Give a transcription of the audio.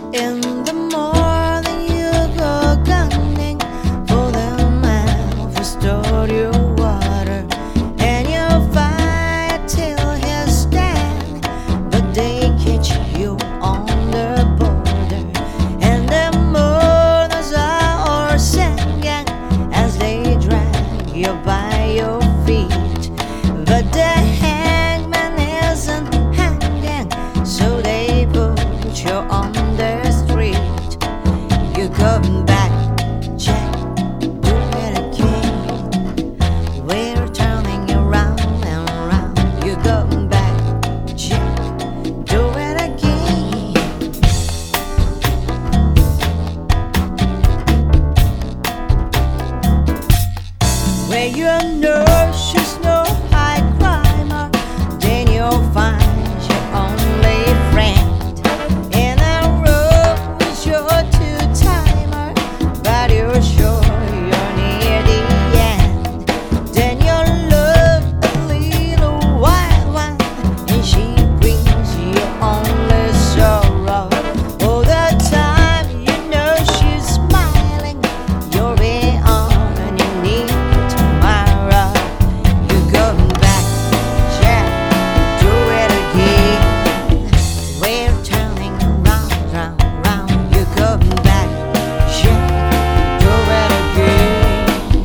In the morning you go gunning for the man who stole your water, and you fight till he stand, but they catch you on the border, and the mourners are all singing as they drag you by your feet, but the hangman isn't hanging, so they put you on the street. You come back, Jack, do it again. We're turning you round and round. You come back, Jack, do it again. Where your nurse